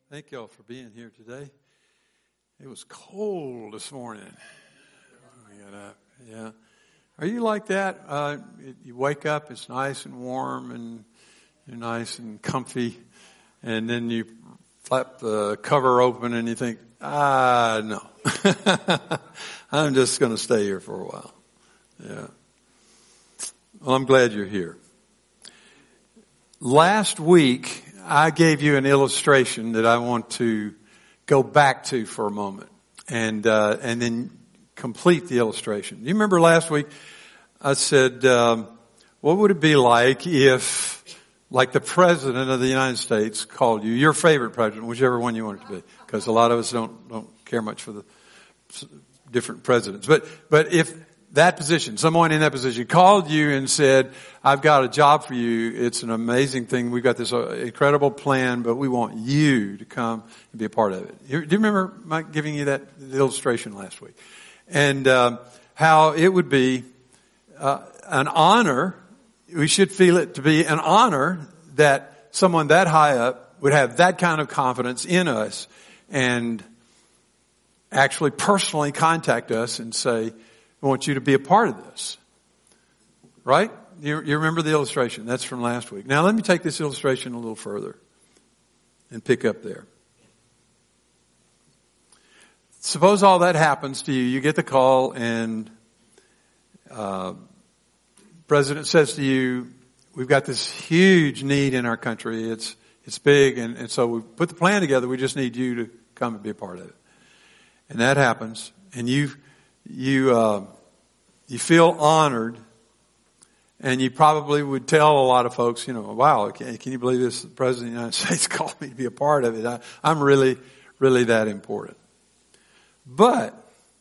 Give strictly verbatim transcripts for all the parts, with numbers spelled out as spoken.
Thank y'all for being here today. It was cold this morning. I got up. Yeah. Are you like that? Uh, you wake up, it's nice and warm and you're nice and comfy, and then you flap the cover open and you think, ah, no. I'm just going to stay here for a while. Yeah. Well, I'm glad you're here. Last week, I gave you an illustration that I want to go back to for a moment and uh, and then complete the illustration. You remember last week I said, um, what would it be like if, like the President of the United States called you, your favorite president, whichever one you want it to be, because a lot of us don't don't care much for the different presidents. But but if that position, someone in that position called you and said, I've got a job for you. It's an amazing thing. We've got this incredible plan, but we want you to come and be a part of it. Do you remember Mike giving you that illustration last week? And um, how it would be uh, an honor. We should feel it to be an honor that someone that high up would have that kind of confidence in us and actually personally contact us and say, I want you to be a part of this. Right? You, you remember the illustration. That's from last week. Now let me take this illustration a little further and pick up there. Suppose all that happens to you. You get the call and uh, President says to you, we've got this huge need in our country. It's it's big, and, and so we put the plan together. We just need you to come and be a part of it. And that happens, and you you uh, you feel honored. And you probably would tell a lot of folks, you know, wow, can, can you believe this? The President of the United States called me to be a part of it. I, I'm really, really that important. But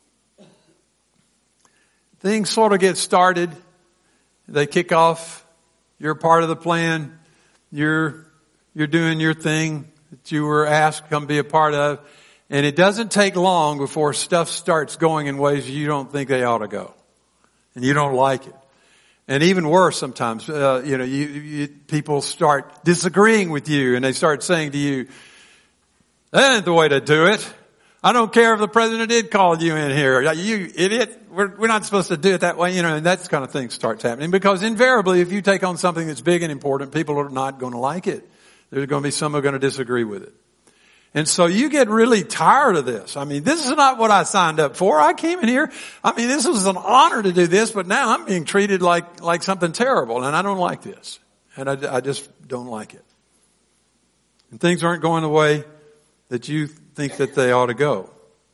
things sort of get started. They kick off. You're part of the plan. You're, you're doing your thing that you were asked to come be a part of. And it doesn't take long before stuff starts going in ways you don't think they ought to go. And you don't like it. And even worse sometimes, uh, you know, you, you, people start disagreeing with you and they start saying to you, that ain't the way to do it. I don't care if the President did call you in here. You idiot. We're, we're not supposed to do it that way. You know, and that kind of thing starts happening because invariably if you take on something that's big and important, people are not going to like it. There's going to be some who are going to disagree with it. And so you get really tired of this. I mean, this is not what I signed up for. I came in here. I mean, this was an honor to do this, but now I'm being treated like, like something terrible. And I don't like this. And I, I just don't like it. And things aren't going the way that you think that they ought to go.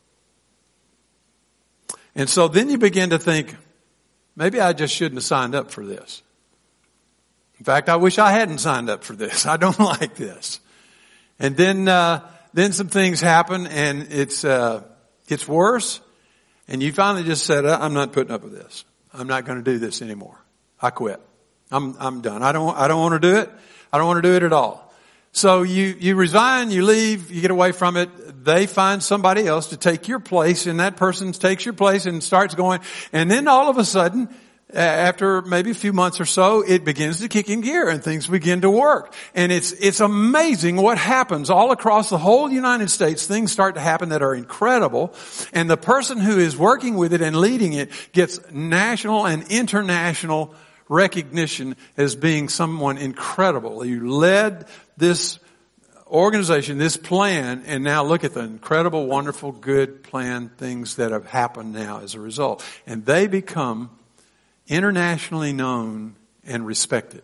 And so then you begin to think, maybe I just shouldn't have signed up for this. In fact, I wish I hadn't signed up for this. I don't like this. And then, uh, Then some things happen and it's, uh, gets worse. And you finally just said, I'm not putting up with this. I'm not going to do this anymore. I quit. I'm, I'm done. I don't, I don't want to do it. I don't want to do it at all. So you, you resign, you leave, you get away from it. They find somebody else to take your place and that person takes your place and starts going. And then all of a sudden, after maybe a few months or so, it begins to kick in gear and things begin to work. And it's, it's amazing what happens all across the whole United States. Things start to happen that are incredible. And the person who is working with it and leading it gets national and international recognition as being someone incredible. You led this organization, this plan, and now look at the incredible, wonderful, good plan, things that have happened now as a result. And they become internationally known and respected.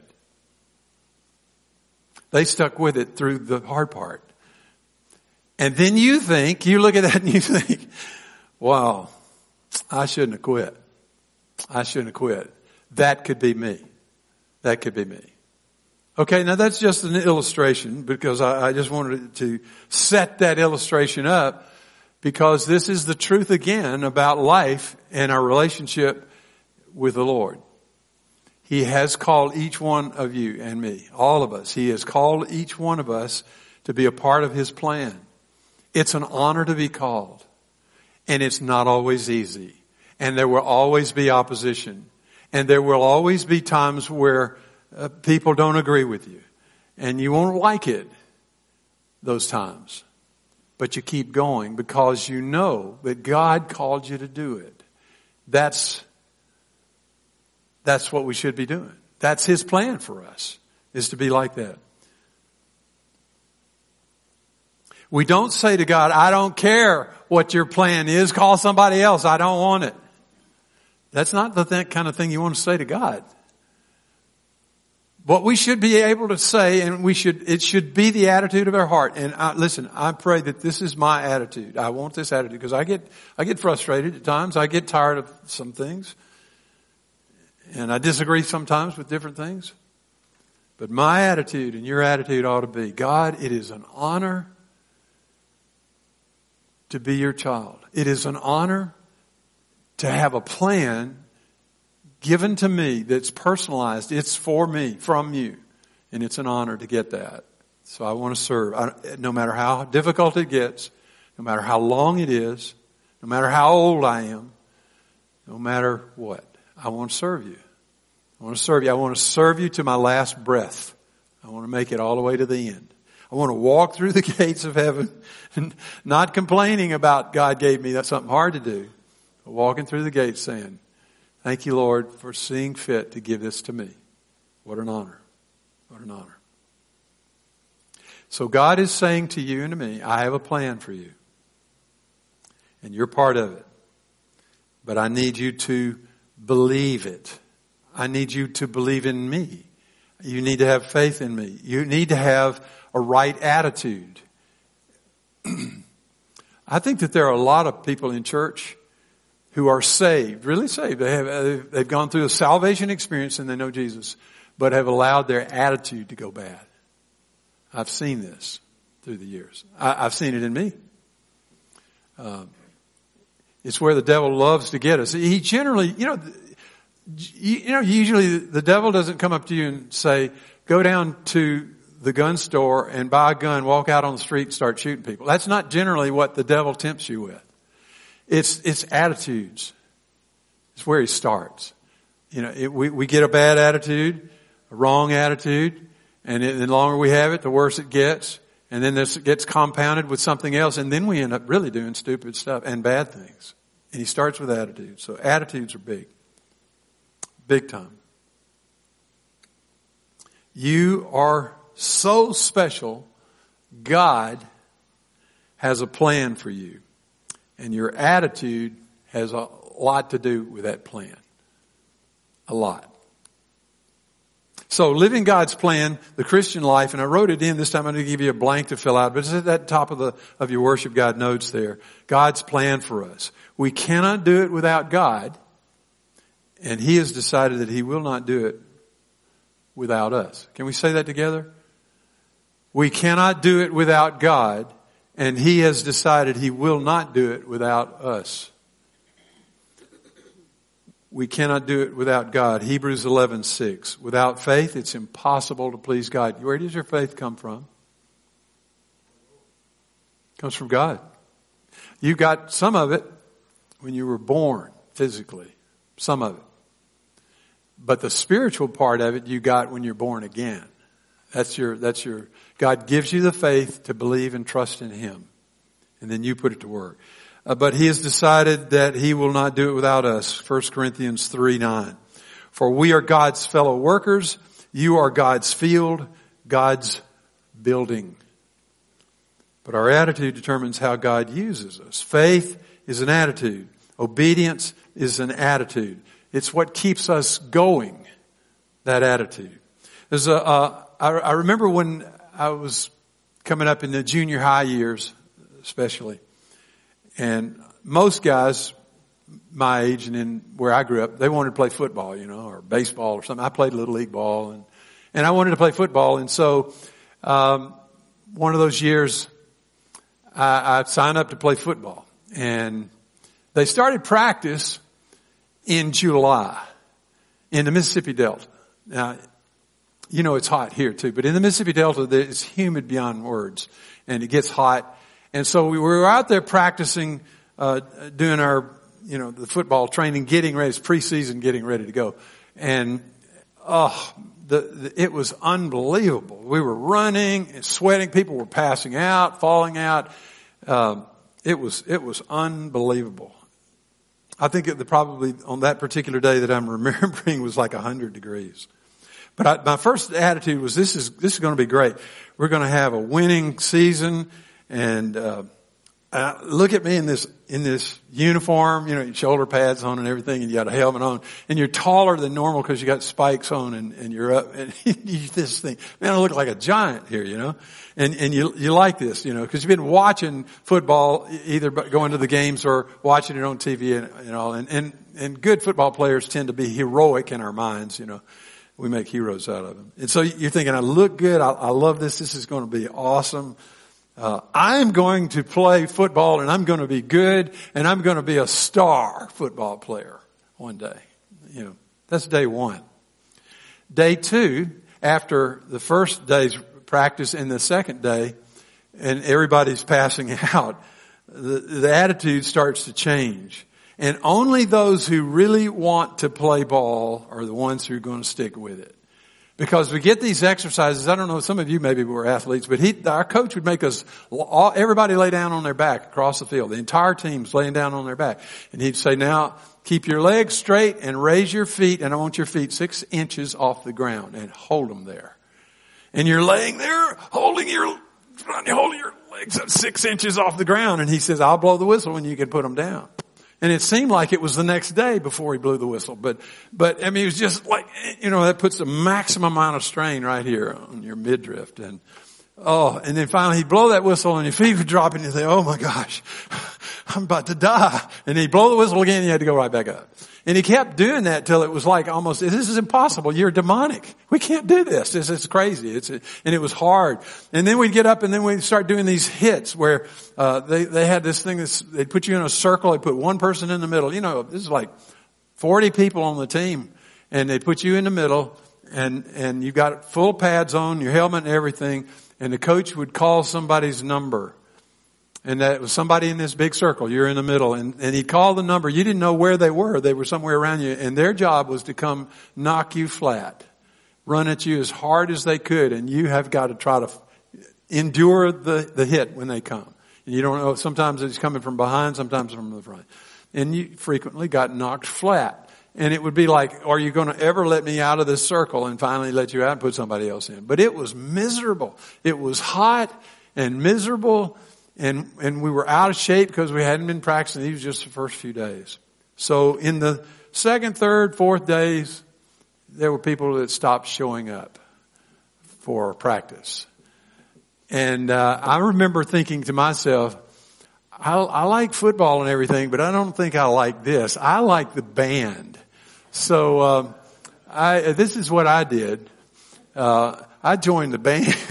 They stuck with it through the hard part. And then you think, you look at that and you think, wow, I shouldn't have quit. I shouldn't have quit. That could be me. That could be me. Okay, now that's just an illustration because I, I just wanted to set that illustration up because this is the truth again about life and our relationship with the Lord. He has called each one of you and me, all of us. He has called each one of us to be a part of His plan. It's an honor to be called. And it's not always easy. And there will always be opposition. And there will always be times where uh, people don't agree with you. And you won't like it those times. but you keep going because you know that God called you to do it. That's, that's what we should be doing. That's His plan for us, is to be like that. We don't say to God, I don't care what your plan is. Call somebody else. I don't want it. That's not the th- kind of thing you want to say to God. What we should be able to say, and we should, it should be the attitude of our heart. And I, listen, I pray that this is my attitude. I want this attitude because I get, I get frustrated at times. I get tired of some things. And I disagree sometimes with different things. But my attitude and your attitude ought to be, God, it is an honor to be your child. It is an honor to have a plan given to me that's personalized. It's for me, from you. And it's an honor to get that. So I want to serve. I, no matter how difficult it gets, no matter how long it is, no matter how old I am, no matter what, I want to serve you. I want to serve you. I want to serve you to my last breath. I want to make it all the way to the end. I want to walk through the gates of heaven and not complaining about God gave me that's something hard to do. But walking through the gates saying, thank you, Lord, for seeing fit to give this to me. What an honor. What an honor. So God is saying to you and to me, I have a plan for you. And you're part of it. But I need you to believe it. I need you to believe in me. You need to have faith in me. You need to have a right attitude. I think that there are a lot of people in church who are saved, really saved. They have, they've gone through a salvation experience and they know Jesus, but have allowed their attitude to go bad. I've seen this through the years. I, I've seen it in me. Um, it's where the devil loves to get us. He generally, you know, you know, usually the devil doesn't come up to you and say, go down to the gun store and buy a gun, walk out on the street and start shooting people. That's not generally what the devil tempts you with. It's, it's attitudes. It's where he starts. You know, it, we, we get a bad attitude, a wrong attitude, and it, the longer we have it, the worse it gets. And then this gets compounded with something else, and then we end up really doing stupid stuff and bad things. And he starts with attitudes. So attitudes are big. Big time. You are so special. God has a plan for you. And your attitude has a lot to do with that plan. A lot. So living God's plan, the Christian life, and I wrote it in this time. I'm going to give you a blank to fill out, but it's at that top of the of your worship God notes there. God's plan for us. We cannot do it without God, and He has decided that He will not do it without us. Can we say that together? We cannot do it without God, and He has decided He will not do it without us. We cannot do it without God. Hebrews eleven six. Without faith, it's impossible to please God. Where does your faith come from? It comes from God. You got some of it when you were born physically. Some of it. But the spiritual part of it you got when you're born again. That's your, that's your, God gives you the faith to believe and trust in Him. And then you put it to work. Uh, but He has decided that He will not do it without us. First Corinthians three nine. For we are God's fellow workers. You are God's field, God's building. But our attitude determines how God uses us. Faith is an attitude. Obedience is an attitude. It's what keeps us going, that attitude. There's a, uh, I, I remember when I was coming up in the junior high years, especially, and most guys my age and in where I grew up, they wanted to play football, you know, or baseball or something. I played little league ball, and and I wanted to play football, and so um, one of those years I, I signed up to play football, and they started practice in July in the Mississippi Delta. Now, you know it's hot here too, but in the Mississippi Delta, it's humid beyond words, and it gets hot. And so we were out there practicing, uh, doing our, you know, the football training, getting ready, it's preseason, getting ready to go. And, oh, the, the, it was unbelievable. We were running and sweating. People were passing out, falling out. Um, it was, it was unbelievable. I think it probably on that particular day that I'm remembering was like a hundred degrees. But I, my first attitude was, this is, this is going to be great. We're going to have a winning season. And, uh, uh, look at me in this, in this uniform, you know, your shoulder pads on and everything, and you got a helmet on, and you're taller than normal because you got spikes on, and, and you're up, and you this thing, man, I look like a giant here, you know, and, and you, you like this, you know, because you've been watching football, either going to the games or watching it on T V and, and all, and, and, and good football players tend to be heroic in our minds, you know. We make heroes out of them. And so you're thinking, I look good, I, I love this, this is going to be awesome. Uh, I'm going to play football and I'm going to be good and I'm going to be a star football player one day. You know, that's day one. Day two, after the first day's practice and the second day, and everybody's passing out, the, the attitude starts to change. And only those who really want to play ball are the ones who are going to stick with it. Because we get these exercises, I don't know, some of you maybe were athletes, but he, our coach would make us, all, everybody lay down on their back across the field. The entire team's laying down on their back. And he'd say, now, keep your legs straight and raise your feet, and I want your feet six inches off the ground, and hold them there. And you're laying there, holding your, holding your legs up six inches off the ground, and he says, I'll blow the whistle when you can put them down. And it seemed like it was the next day before he blew the whistle. But, but, I mean, it was just like, you know, that puts the maximum amount of strain right here on your midriff. And, oh, and then finally he'd blow that whistle and your feet would drop and you say, oh my gosh, I'm about to die. And he'd blow the whistle again and you had to go right back up. And he kept doing that till it was like almost, this is impossible. You're demonic. We can't do this. This is crazy. It's, and it was hard. And then we'd get up and then we'd start doing these hits where, uh, they, they had this thing that's, they'd put you in a circle. They put one person in the middle. You know, this is like forty people on the team and they put you in the middle and, and you got full pads on, your helmet and everything. And the coach would call somebody's number. And that was somebody in this big circle. You're in the middle. And, and he'd call the number. You didn't know where they were. They were somewhere around you. And their job was to come knock you flat. Run at you as hard as they could. And you have got to try to endure the, the hit when they come. And you don't know. Sometimes it's coming from behind. Sometimes from the front. And you frequently got knocked flat. And it would be like, are you going to ever let me out of this circle and finally let you out and put somebody else in? But it was miserable. It was hot and miserable. And, and we were out of shape because we hadn't been practicing. These were just the first few days. So in the second, third, fourth days, there were people that stopped showing up for practice. And, uh, I remember thinking to myself, I, I like football and everything, but I don't think I like this. I like the band. So, um, I, this is what I did. Uh, I joined the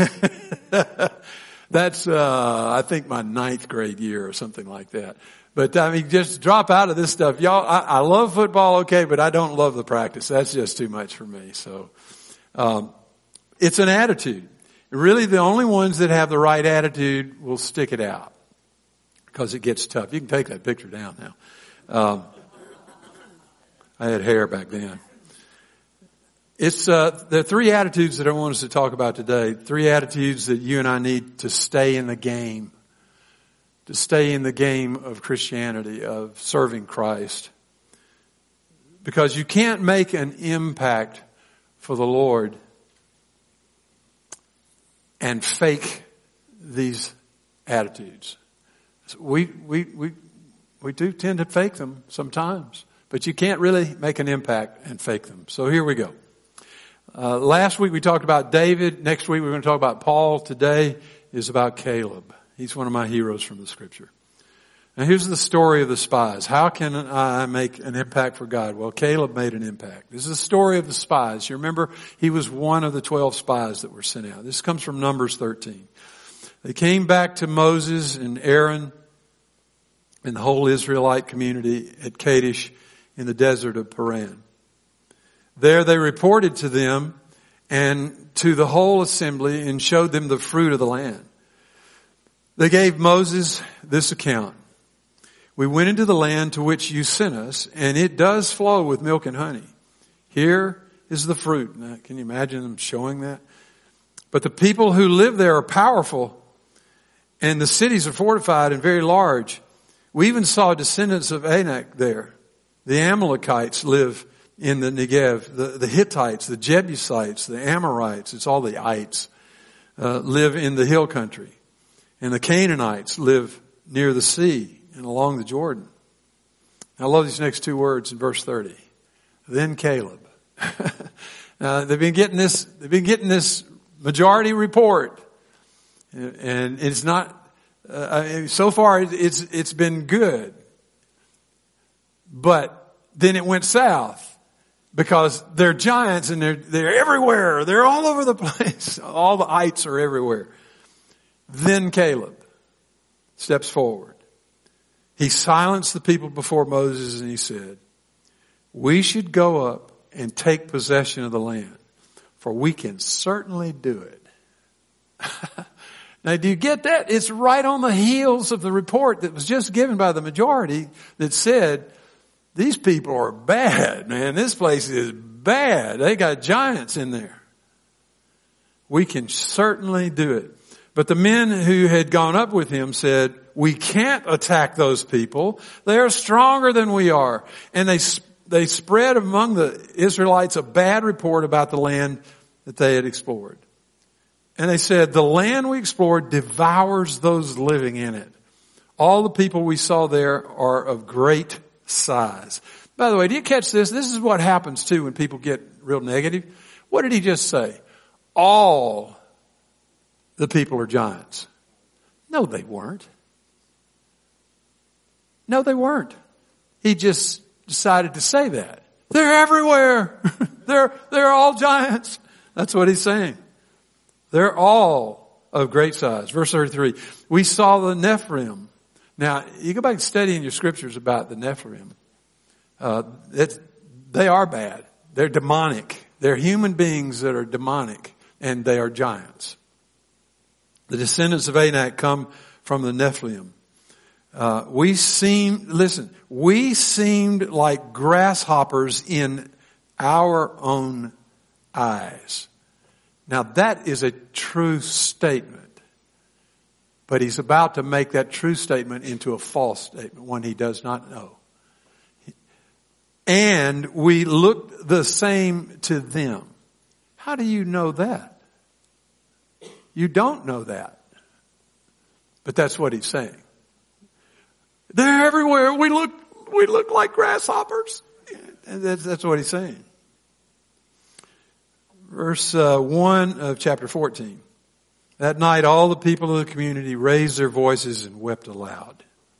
band. That's, uh, I think my ninth grade year or something like that. But I mean, just drop out of this stuff. Y'all, I, I love football, okay, but I don't love the practice. That's just too much for me. So, um, it's an attitude. Really, the only ones that have the right attitude will stick it out because it gets tough. You can take that picture down now. Um, I had hair back then. It's, uh, there are three attitudes that I want us to talk about today. Three attitudes that you and I need to stay in the game. To stay in the game of Christianity, of serving Christ. Because you can't make an impact for the Lord and fake these attitudes. We, we, we, we do tend to fake them sometimes. But you can't really make an impact and fake them. So here we go. Uh, last week we talked about David. Next week we're going to talk about Paul. Today is about Caleb. He's one of my heroes from the scripture. Now here's the story of the spies. How can I make an impact for God? Well, Caleb made an impact. This is the story of the spies. You remember he was one of the twelve spies that were sent out. This comes from Numbers thirteen. They came back to Moses and Aaron and the whole Israelite community at Kadesh in the desert of Paran. There they reported to them and to the whole assembly and showed them the fruit of the land. They gave Moses this account. We went into the land to which you sent us, and it does flow with milk and honey. Here is the fruit. Now, can you imagine them showing that? But the people who live there are powerful, And the cities are fortified and very large. We even saw descendants of Anak there. The Amalekites live in the Negev. The, the Hittites, the Jebusites, the Amorites, it's all the ites, uh, live in the hill country. And the Canaanites live near the sea and along the Jordan. I love these next two words in verse thirty. Then Caleb. Now, they've been getting this, they've been getting this majority report. And it's not, uh, so far it's, it's been good. But then it went south because they're giants and they're, they're everywhere. They're all over the place. All the ites are everywhere. Then Caleb steps forward. He silenced the people before Moses and he said, we should go up and take possession of the land, for we can certainly do it. Now, do you get that? It's right on the heels of the report that was just given by the majority that said, these people are bad, man. This place is bad. They got giants in there. We can certainly do it. But the men who had gone up with him said, we can't attack those people. They are stronger than we are. And they, they spread among the Israelites a bad report about the land that they had explored. And they said, the land we explored devours those living in it. All the people we saw there are of great size. By the way, do you catch this? This is what happens too when people get real negative. What did he just say? All the people are giants. No, they weren't. No, they weren't. He just decided to say that. They're everywhere. they're, they're all giants. That's what he's saying. They're all of great size. Verse thirty-three. We saw the Nephilim. Now, you go back and study in your scriptures about the Nephilim. Uh, it's, they are bad. They're demonic. They're human beings that are demonic, and they are giants. The descendants of Anak come from the Nephilim. Uh, we seem, listen, we seemed like grasshoppers in our own eyes. Now that is a true statement. But he's about to make that true statement into a false statement, one he does not know. And we looked the same to them. How do you know that? You don't know that. But that's what he's saying. They're everywhere. We look, we look like grasshoppers. And that's, that's what he's saying. Verse uh, one of chapter fourteen. That night all the people of the community raised their voices and wept aloud.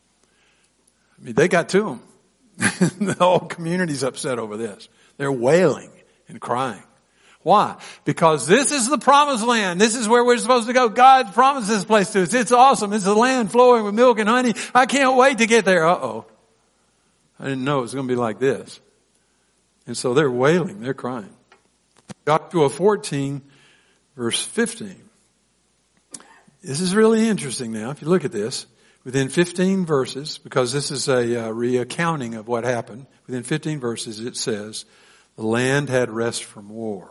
I mean, they got to them. The whole community's upset over this. They're wailing and crying. Why? Because this is the promised land. This is where we're supposed to go. God promised this place to us. It's awesome. It's a land flowing with milk and honey. I can't wait to get there. Uh-oh. I didn't know it was going to be like this. And so they're wailing. They're crying. Joshua fourteen, verse fifteen. This is really interesting now. If you look at this, within fifteen verses, because this is a uh, recounting of what happened, within fifteen verses it says, the land had rest from war.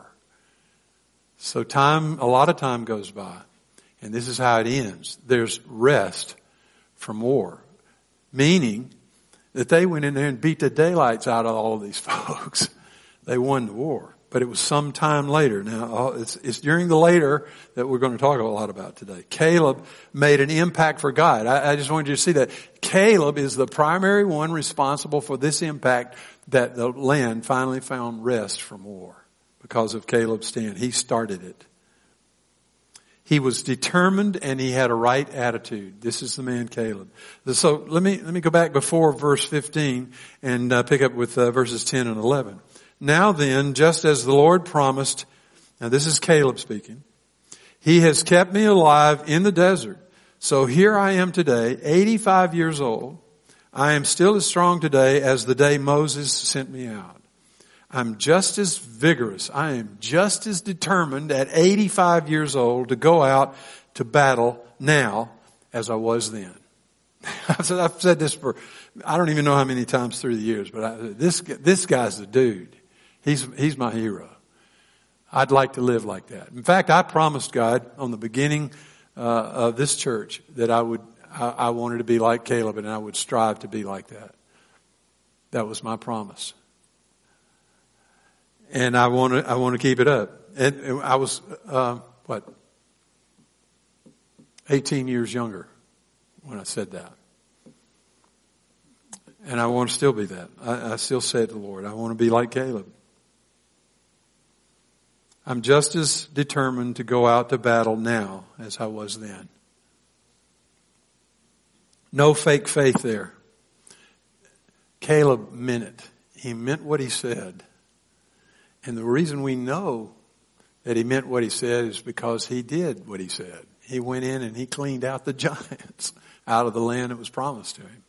So time, a lot of time goes by, and this is how it ends. There's rest from war, meaning that they went in there and beat the daylights out of all of these folks. They won the war, but it was some time later. Now, it's, it's during the later that we're going to talk a lot about today. Caleb made an impact for God. I, I just wanted you to see that Caleb is the primary one responsible for this impact, that the land finally found rest from war. Because of Caleb's stand. He started it. He was determined and he had a right attitude. This is the man Caleb. So let me, let me go back before verse fifteen and uh, pick up with uh, verses ten and eleven. Now then, just as the Lord promised, now this is Caleb speaking, he has kept me alive in the desert. So here I am today, eighty-five years old. I am still as strong today as the day Moses sent me out. I'm just as vigorous. I am just as determined at eighty-five years old to go out to battle now as I was then. I've said, I've said this for, I don't even know how many times through the years, but I, this, this guy's the dude. He's, he's my hero. I'd like to live like that. In fact, I promised God on the beginning uh, of this church that I would, I, I wanted to be like Caleb, and I would strive to be like that. That was my promise. And I want to, I want to keep it up. And I was, uh, what, eighteen years younger when I said that. And I want to still be that. I, I still say to the Lord, I want to be like Caleb. I'm just as determined to go out to battle now as I was then. No fake faith there. Caleb meant it. He meant what he said. And the reason we know that he meant what he said is because he did what he said. He went in and he cleaned out the giants out of the land that was promised to him.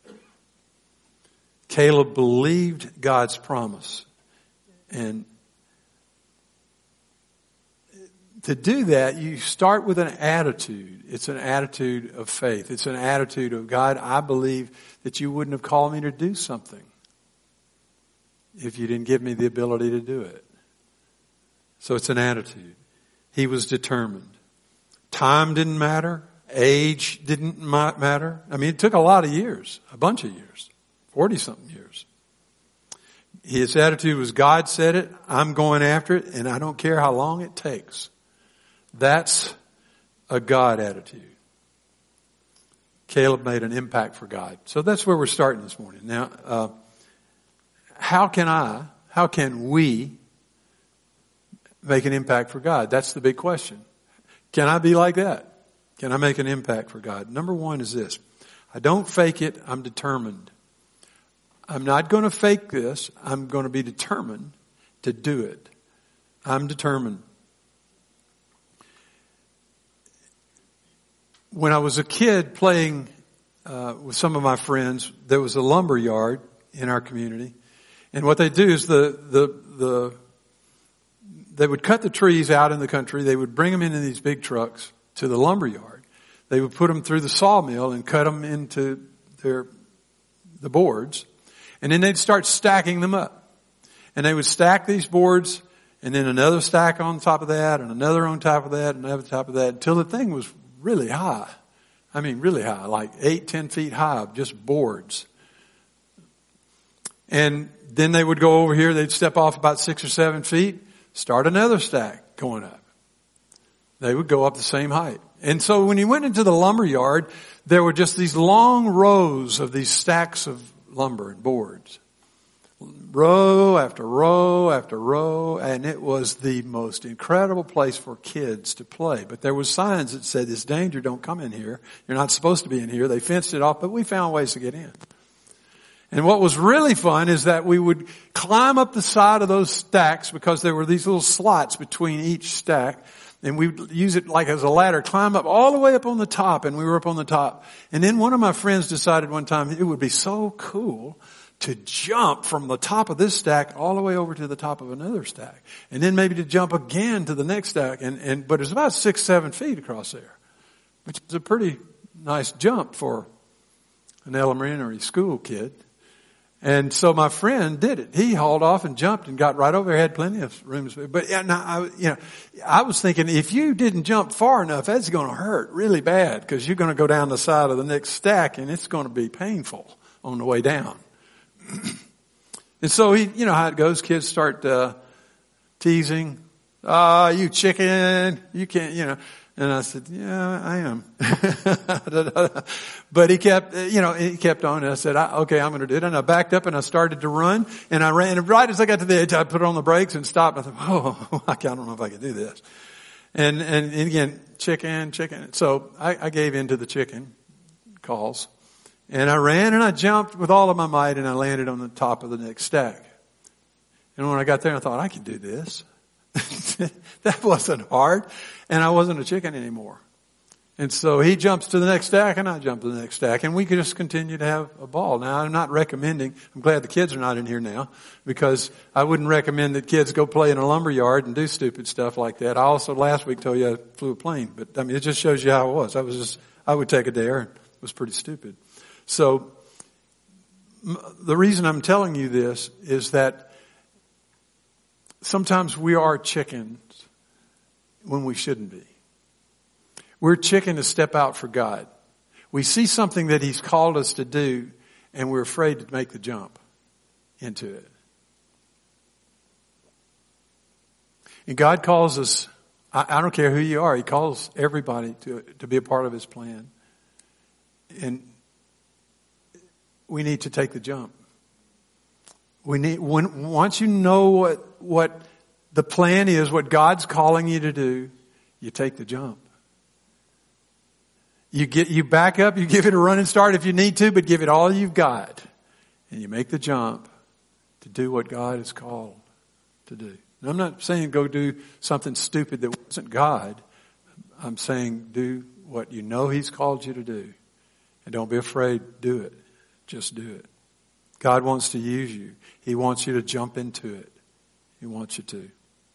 Caleb believed God's promise. And to do that, you start with an attitude. It's an attitude of faith. It's an attitude of, God, I believe that you wouldn't have called me to do something if you didn't give me the ability to do it. So it's an attitude. He was determined. Time didn't matter. Age didn't matter. I mean, it took a lot of years, a bunch of years, forty-something years. His attitude was, God said it, I'm going after it, and I don't care how long it takes. That's a God attitude. Caleb made an impact for God. So that's where we're starting this morning. Now, uh, how can I, how can we make an impact for God? That's the big question. Can I be like that? Can I make an impact for God? Number one is this. I don't fake it. I'm determined. I'm not going to fake this. I'm going to be determined to do it. I'm determined. When I was a kid playing uh, with some of my friends, there was a lumber yard in our community. And what they do is the, the, the, they would cut the trees out in the country. They would bring them into these big trucks to the lumber yard. They would put them through the sawmill and cut them into their, the boards. And then they'd start stacking them up. And they would stack these boards and then another stack on top of that and another on top of that and another on top of that until the thing was really high. I mean, really high, like eight, ten feet high of just boards. And then they would go over here, they'd step off about six or seven feet, start another stack going up. They would go up the same height. And so when you went into the lumber yard, there were just these long rows of these stacks of lumber and boards. Row after row after row, and it was the most incredible place for kids to play. But there was signs that said, "This danger, don't come in here. You're not supposed to be in here." They fenced it off, but we found ways to get in. And what was really fun is that we would climb up the side of those stacks because there were these little slots between each stack. And we'd use it like as a ladder, climb up all the way up on the top, and we were up on the top. And then one of my friends decided one time it would be so cool to jump from the top of this stack all the way over to the top of another stack. And then maybe to jump again to the next stack. And, and, but it's about six, seven feet across there, which is a pretty nice jump for an elementary school kid. And so my friend did it. He hauled off and jumped and got right over there. Had plenty of room. But yeah, now, I, you know, I was thinking if you didn't jump far enough, that's going to hurt really bad because you're going to go down the side of the next stack and it's going to be painful on the way down. And so he, you know how it goes. Kids start uh, teasing. Ah, oh, you chicken. You can't, you know. And I said, yeah, I am. But he kept, you know, he kept on. And I said, okay, I'm going to do it. And I backed up and I started to run. And I ran. And right as I got to the edge, I put on the brakes and stopped. I thought, oh, I don't know if I could do this. And, and, and again, chicken, chicken. So I, I gave in to the chicken calls. And I ran and I jumped with all of my might and I landed on the top of the next stack. And when I got there, I thought, I could do this. That wasn't hard. And I wasn't a chicken anymore. And so he jumps to the next stack and I jump to the next stack. And we could just continue to have a ball. Now, I'm not recommending, I'm glad the kids are not in here now, because I wouldn't recommend that kids go play in a lumber yard and do stupid stuff like that. I also last week told you I flew a plane. But I mean, it just shows you how it was. I was just, I would take a dare and it was pretty stupid. So the reason I'm telling you this is that sometimes we are chickens when we shouldn't be. We're chicken to step out for God. We see something that He's called us to do, and we're afraid to make the jump into it. And God calls us, I, I don't care who you are, He calls everybody to, to be a part of His plan. And we need to take the jump. We need, when, once you know what, what the plan is, what God's calling you to do, you take the jump. You get, you back up, you give it a running start if you need to, but give it all you've got. And you make the jump to do what God has called to do. And I'm not saying go do something stupid that wasn't God. I'm saying do what you know He's called you to do. And don't be afraid, do it. Just do it. God wants to use you. He wants you to jump into it. He wants you to.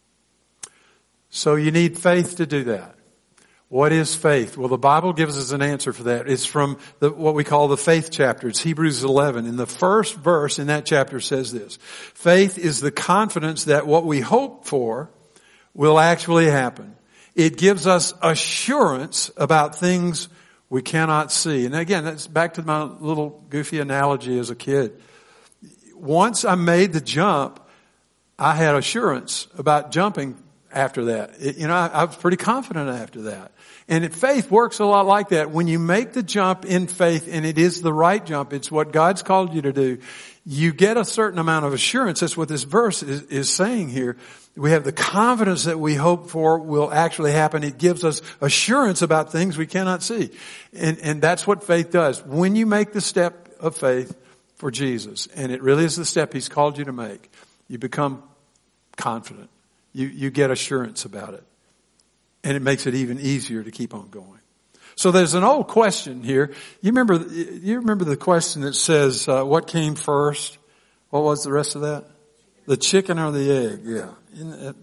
So you need faith to do that. What is faith? Well, the Bible gives us an answer for that. It's from the, what we call the faith chapter. It's Hebrews eleven. And the first verse in that chapter says this. Faith is the confidence that what we hope for will actually happen. It gives us assurance about things we cannot see. And again, that's back to my little goofy analogy as a kid. Once I made the jump, I had assurance about jumping after that. It, you know, I, I was pretty confident after that. And it, faith works a lot like that. When you make the jump in faith, and it is the right jump, it's what God's called you to do, you get a certain amount of assurance. That's what this verse is, is saying here. We have the confidence that we hope for will actually happen. It gives us assurance about things we cannot see. And, and that's what faith does. When you make the step of faith for Jesus, and it really is the step He's called you to make, you become confident. You, you get assurance about it. And it makes it even easier to keep on going. So there's an old question here. You remember, you remember the question that says, uh, what came first? What was the rest of that? The chicken or the egg? Yeah.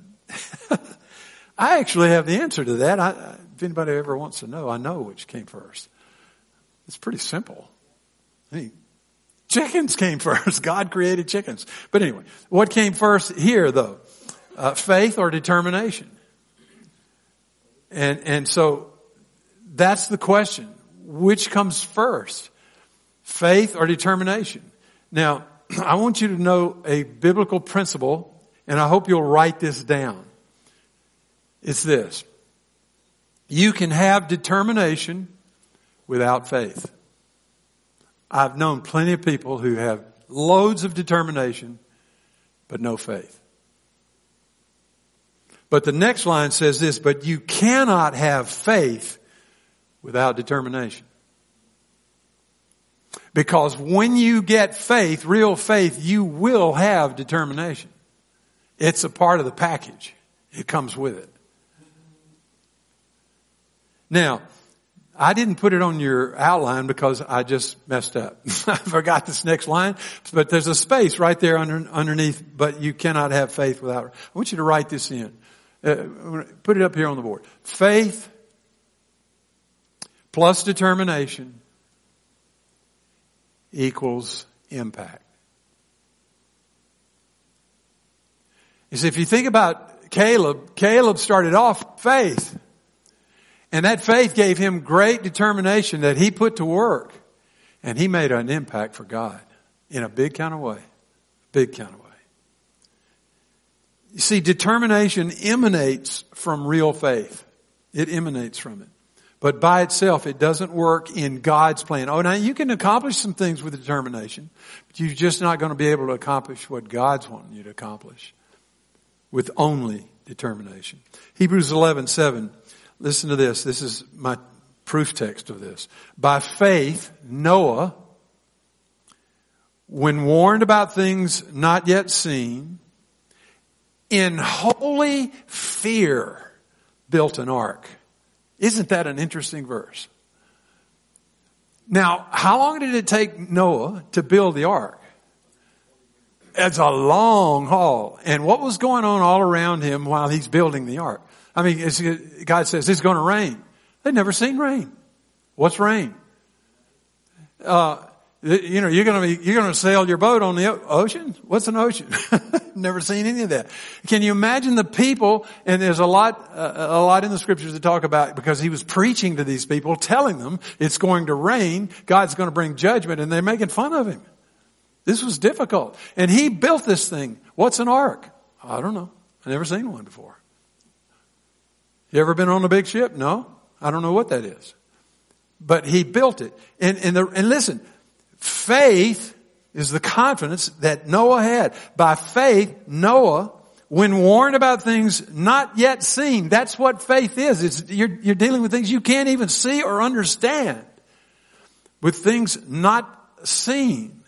I actually have the answer to that. I, if anybody ever wants to know, I know which came first. It's pretty simple. I mean, chickens came first. God created chickens. But anyway, what came first here though? Uh, faith or determination? And, and so that's the question. Which comes first? Faith or determination? Now, I want you to know a biblical principle, and I hope you'll write this down. It's this. You can have determination without faith. I've known plenty of people who have loads of determination, but no faith. But the next line says this, but you cannot have faith without determination. Because when you get faith, real faith, you will have determination. It's a part of the package. It comes with it. Now, I didn't put it on your outline because I just messed up. I forgot this next line, but there's a space right there under, underneath, but you cannot have faith without. I want you to write this in. Uh, put it up here on the board. Faith plus determination equals impact. You see, if you think about Caleb, Caleb started off faith. And that faith gave him great determination that he put to work. And he made an impact for God in a big kind of way. Big kind of way. You see, determination emanates from real faith. It emanates from it. But by itself, it doesn't work in God's plan. Oh, now you can accomplish some things with determination, but you're just not going to be able to accomplish what God's wanting you to accomplish with only determination. Hebrews eleven seven. Listen to this. This is my proof text of this. By faith, Noah, when warned about things not yet seen, in holy fear built an ark. Isn't that an interesting verse? Now, how long did it take Noah to build the ark? It's a long haul. And what was going on all around him while he's building the ark? I mean, it's, God says it's going to rain. They'd never seen rain. What's rain? Uh, You know, you're going to be, you're going to sail your boat on the ocean? What's an ocean? Never seen any of that. Can you imagine the people? And there's a lot, uh, a lot in the scriptures to talk about, because he was preaching to these people, telling them it's going to rain, God's going to bring judgment, and they're making fun of him. This was difficult. And he built this thing. What's an ark? I don't know. I've never seen one before. You ever been on a big ship? No. I don't know what that is. But he built it. And, and, the, and listen, faith is the confidence that Noah had. By faith, Noah, when warned about things not yet seen, that's what faith is. It's, you're, you're dealing with things you can't even see or understand. With things not seen.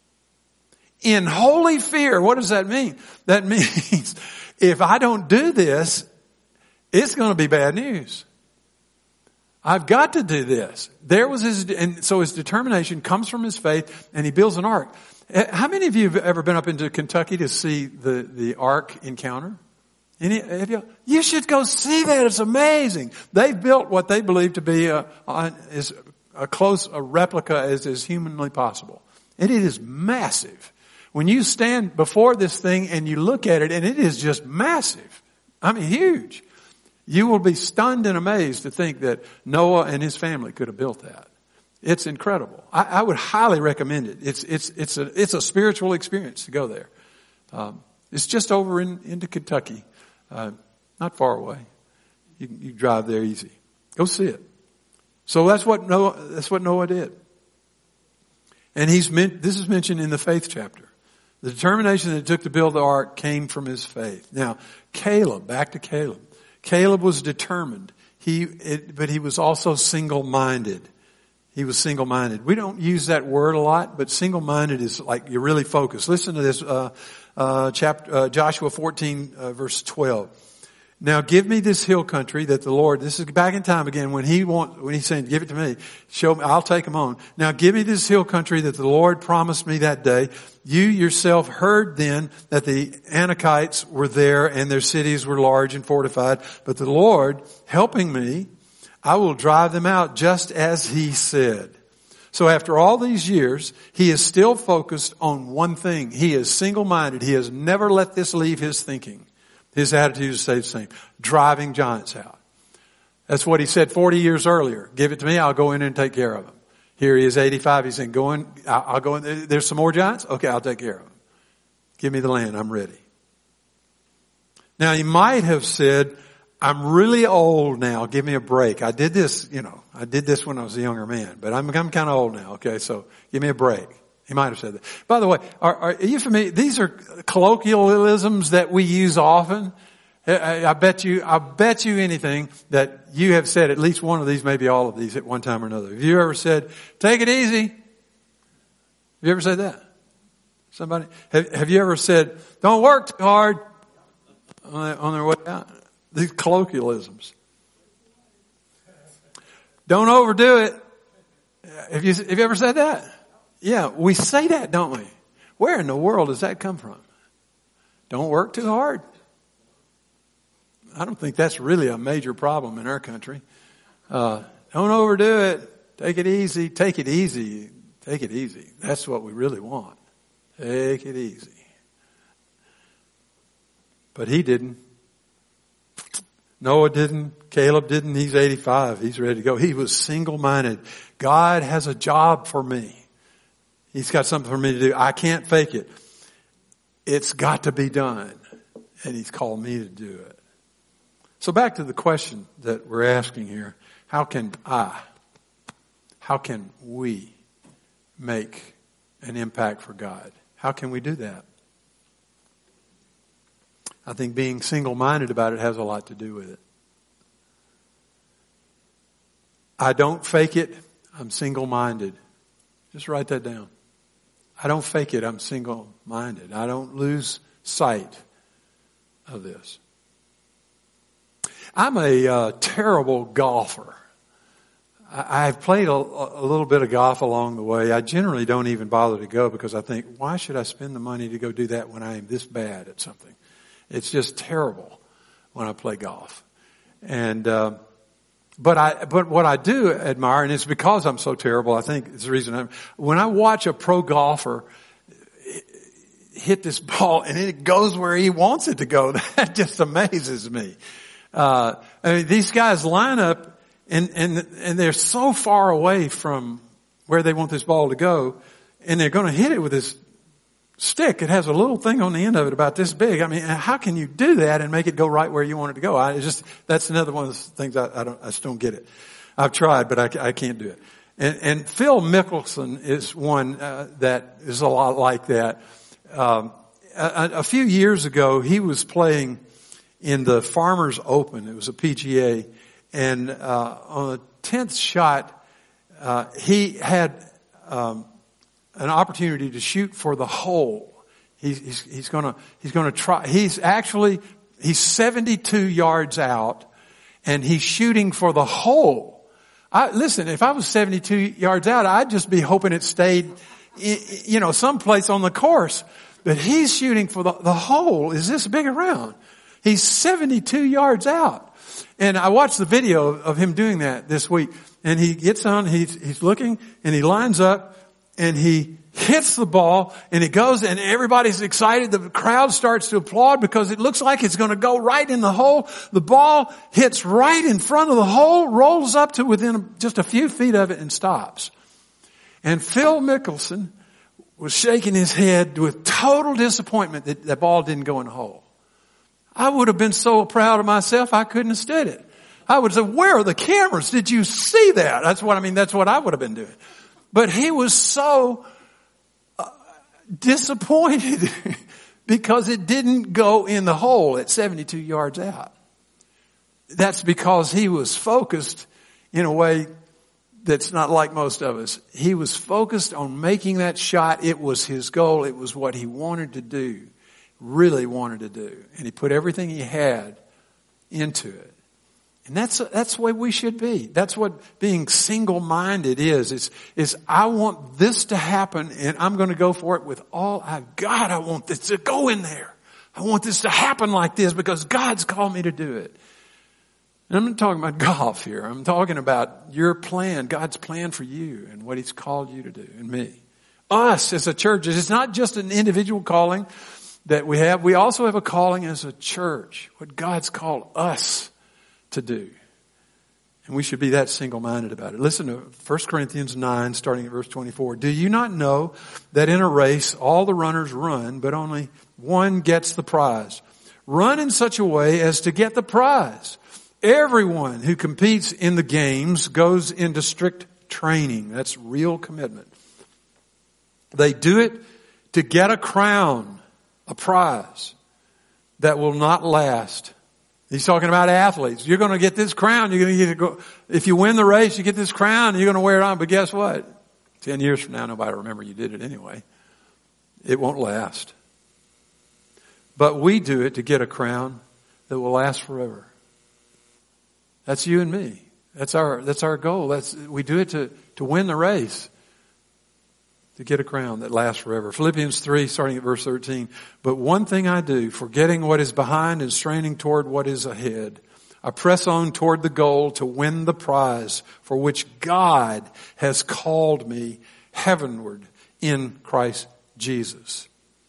In holy fear, what does that mean? That means if I don't do this, it's going to be bad news. I've got to do this. There was his, and so his determination comes from his faith, and he builds an ark. How many of you have ever been up into Kentucky to see the, the ark encounter? Any, have you, you should go see that. It's amazing. They've built what they believe to be a, a, as a close a replica as is humanly possible. And it is massive. When you stand before this thing and you look at it, and it is just massive. I mean, huge. You will be stunned and amazed to think that Noah and his family could have built that. It's incredible. I, I would highly recommend it. It's, it's, it's a, it's a spiritual experience to go there. Um, it's just over in, into Kentucky. Uh, not far away. You, you drive there easy. Go see it. So that's what Noah, that's what Noah did. And he's meant, this is mentioned in the faith chapter. The determination that it took to build the ark came from his faith. Now, Caleb, back to Caleb. Caleb was determined. He, it, but he was also single-minded. He was single-minded. We don't use that word a lot, but single-minded is like you're really focused. Listen to this, uh, uh, chapter, uh, Joshua fourteen, uh, verse twelve. Now give me this hill country that the Lord, this is back in time again when he want, when he's saying, give it to me, show me, I'll take them on. Now give me this hill country that the Lord promised me that day. You yourself heard then that the Anakites were there and their cities were large and fortified. But the Lord, helping me, I will drive them out just as he said. So after all these years, he is still focused on one thing. He is single-minded. He has never let this leave his thinking. His attitude has stayed the same. Driving giants out. That's what he said forty years earlier. Give it to me, I'll go in and take care of them. Here he is, eighty-five. He's saying, go in, I'll go in. There's some more giants? Okay, I'll take care of them. Give me the land, I'm ready. Now he might have said, I'm really old now, give me a break. I did this, you know, I did this when I was a younger man, but I'm, I'm kind of old now, okay, so give me a break. He might have said that. By the way, are, are you familiar? These are colloquialisms that we use often. I, I bet you, I bet you anything that you have said at least one of these, maybe all of these at one time or another. Have you ever said, take it easy? Have you ever said that? Somebody? Have, have you ever said, don't work too hard on their, on their way out? These colloquialisms. Don't overdo it. Have you, have you ever said that? Yeah, we say that, don't we? Where in the world does that come from? Don't work too hard. I don't think that's really a major problem in our country. Uh, don't overdo it. Take it easy. Take it easy. Take it easy. That's what we really want. Take it easy. But he didn't. Noah didn't. Caleb didn't. He's eighty-five. He's ready to go. He was single-minded. God has a job for me. He's got something for me to do. I can't fake it. It's got to be done. And he's called me to do it. So back to the question that we're asking here. How can I, how can we make an impact for God? How can we do that? I think being single-minded about it has a lot to do with it. I don't fake it. I'm single-minded. Just write that down. I don't fake it. I'm single-minded. I don't lose sight of this. I'm a uh, terrible golfer. I, I've played a, a little bit of golf along the way. I generally don't even bother to go because I think, why should I spend the money to go do that when I am this bad at something? It's just terrible when I play golf. And uh, But I, but what I do admire, and it's because I'm so terrible, I think it's the reason I'm, when I watch a pro golfer hit this ball and it goes where he wants it to go, that just amazes me. Uh, I mean, these guys line up and, and, and they're so far away from where they want this ball to go, and they're going to hit it with this stick. It has a little thing on the end of it about this big. I mean, how can you do that and make it go right where you want it to go? I just, that's another one of those things I, I don't, I just don't get it. I've tried, but I, I can't do it. And, and Phil Mickelson is one, uh, that is a lot like that. Um, a, a few years ago, he was playing in the Farmers Open. It was a P G A. And, uh, on the tenth shot, uh, he had, um, an opportunity to shoot for the hole. He's, he's, he's gonna, he's gonna try, he's actually, he's seventy-two yards out and he's shooting for the hole. I, listen, if I was seventy-two yards out, I'd just be hoping it stayed, you know, someplace on the course. But he's shooting for the, the hole is this big around. He's seventy-two yards out. And I watched the video of, of him doing that this week. And he gets on, he's, he's looking and he lines up and he hits the ball and it goes and everybody's excited. The crowd starts to applaud because it looks like it's going to go right in the hole. The ball hits right in front of the hole, rolls up to within just a few feet of it and stops. And Phil Mickelson was shaking his head with total disappointment that that ball didn't go in the hole. I would have been so proud of myself I couldn't have stood it. I would have said, where are the cameras? Did you see that? That's what I mean. That's what I would have been doing. But he was so uh, disappointed because it didn't go in the hole at seventy-two yards out. That's because he was focused in a way that's not like most of us. He was focused on making that shot. It was his goal. It was what he wanted to do, really wanted to do. And he put everything he had into it. And that's, that's the way we should be. That's what being single-minded is. It's, it's I want this to happen and I'm going to go for it with all I've got. I want this to go in there. I want this to happen like this because God's called me to do it. And I'm not talking about golf here. I'm talking about your plan, God's plan for you and what He's called you to do and me. Us as a church, it's not just an individual calling that we have. We also have a calling as a church, what God's called us to do. And we should be that single-minded about it. Listen to First Corinthians nine, starting at verse twenty-four. Do you not know that in a race all the runners run, but only one gets the prize? Run in such a way as to get the prize. Everyone who competes in the games goes into strict training. That's real commitment. They do it to get a crown, a prize that will not last. He's talking about athletes. You're going to get this crown. You're going to get to go. If you win the race, you get this crown and you're going to wear it on. But guess what? Ten years from now, nobody will remember you did it anyway. It won't last. But we do it to get a crown that will last forever. That's you and me. That's our, that's our goal. That's, we do it to, to win the race. To get a crown that lasts forever. Philippians three, starting at verse thirteen. But one thing I do, forgetting what is behind and straining toward what is ahead, I press on toward the goal to win the prize for which God has called me heavenward in Christ Jesus.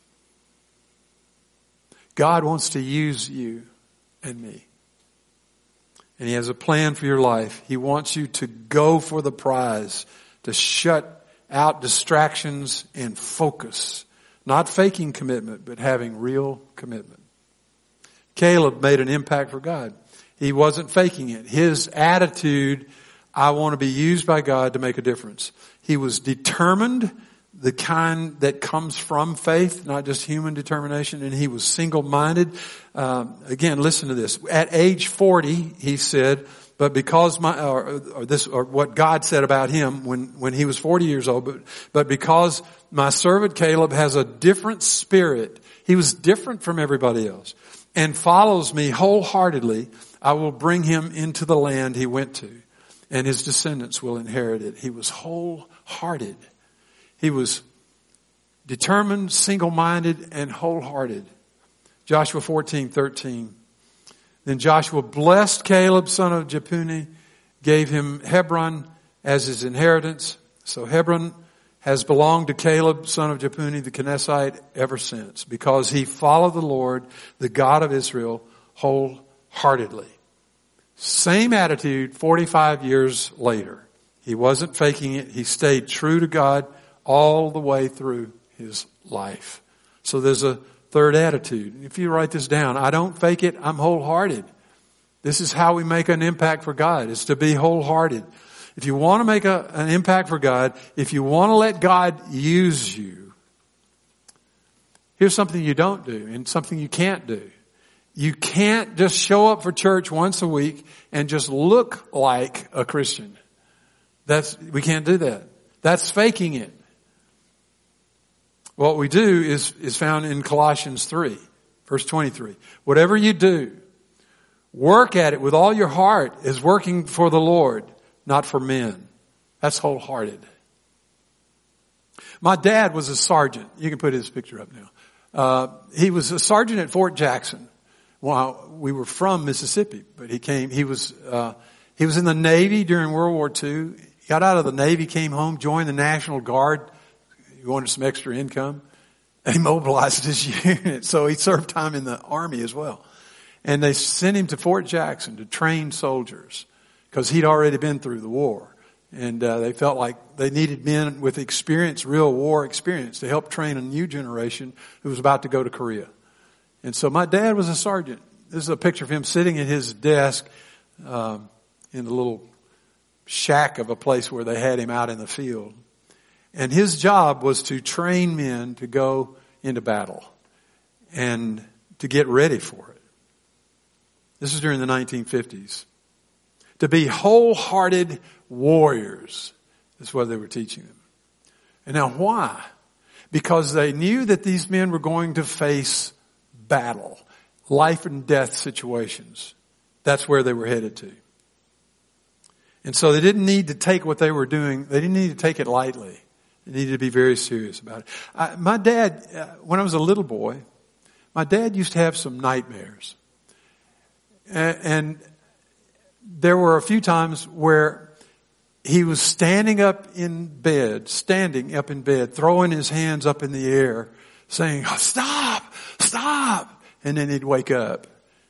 God wants to use you and me. And He has a plan for your life. He wants you to go for the prize, to shut out distractions and focus. Not faking commitment, but having real commitment. Caleb made an impact for God. He wasn't faking it. His attitude, I want to be used by God to make a difference. He was determined, the kind that comes from faith, not just human determination, and he was single-minded. Um, again, listen to this. At age forty, he said, but because my, or, or this, or what God said about him when, when he was forty years old, but, but because my servant Caleb has a different spirit, he was different from everybody else, and follows me wholeheartedly, I will bring him into the land he went to, and his descendants will inherit it. He was wholehearted. He was determined, single-minded, and wholehearted. Joshua fourteen thirteen. Then Joshua blessed Caleb, son of Jephunneh, gave him Hebron as his inheritance. So Hebron has belonged to Caleb, son of Jephunneh, the Kenizzite, ever since, because he followed the Lord, the God of Israel, wholeheartedly. Same attitude forty-five years later. He wasn't faking it. He stayed true to God all the way through his life. So there's a third attitude. If you write this down, I don't fake it, I'm wholehearted. This is how we make an impact for God, is to be wholehearted. If you want to make a, an impact for God, if you want to let God use you, here's something you don't do and something you can't do. You can't just show up for church once a week and just look like a Christian. That's, we can't do that. That's faking it. What we do is, is found in Colossians three, verse twenty-three. Whatever you do, work at it with all your heart as working for the Lord, not for men. That's wholehearted. My dad was a sergeant. You can put his picture up now. Uh, he was a sergeant at Fort Jackson. Well, we were from Mississippi, but he came, he was, uh, he was in the Navy during World War Two. He got out of the Navy, came home, joined the National Guard. He wanted some extra income. He mobilized his unit, so he served time in the Army as well. And they sent him to Fort Jackson to train soldiers because he'd already been through the war. And uh, they felt like they needed men with experience, real war experience, to help train a new generation who was about to go to Korea. And so my dad was a sergeant. This is a picture of him sitting at his desk um, in the little shack of a place where they had him out in the field. And his job was to train men to go into battle and to get ready for it. This is during the nineteen fifties. To be wholehearted warriors is what they were teaching them. And now why? Because they knew that these men were going to face battle, life and death situations. That's where they were headed to. And so they didn't need to take what they were doing, they didn't need to take it lightly. They needed to be very serious about it. I, my dad, uh, when I was a little boy, my dad used to have some nightmares. And, and there were a few times where he was standing up in bed, standing up in bed, throwing his hands up in the air, saying, oh, stop, stop. And then he'd wake up.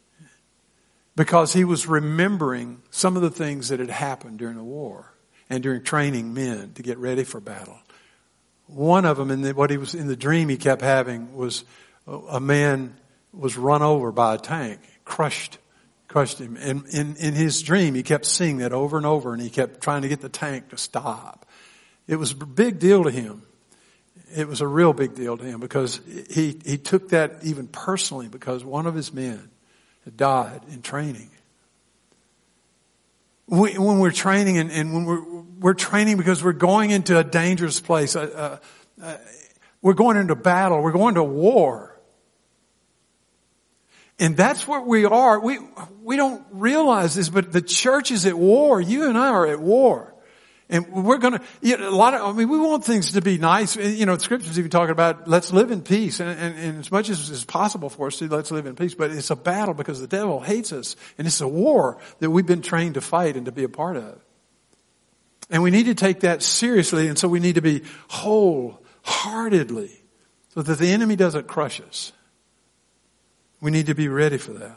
Because he was remembering some of the things that had happened during the war and during training men to get ready for battle. One of them, in the, what he was in the dream he kept having, was a man was run over by a tank, crushed, crushed him. And in, in his dream, he kept seeing that over and over, and he kept trying to get the tank to stop. It was a big deal to him. It was a real big deal to him because he, he took that even personally because one of his men had died in training. We, when we're training and, and when we're, we're training because we're going into a dangerous place. Uh, uh, uh, we're going into battle. We're going to war. And that's what we are. We, we don't realize this, but the church is at war. You and I are at war. And we're going to, you know, a lot of, I mean, we want things to be nice. You know, the scriptures even talking about let's live in peace. And, and, and as much as is possible for us to, let's live in peace. But it's a battle because the devil hates us. And it's a war that we've been trained to fight and to be a part of. And we need to take that seriously. And so we need to be wholeheartedly so that the enemy doesn't crush us. We need to be ready for that.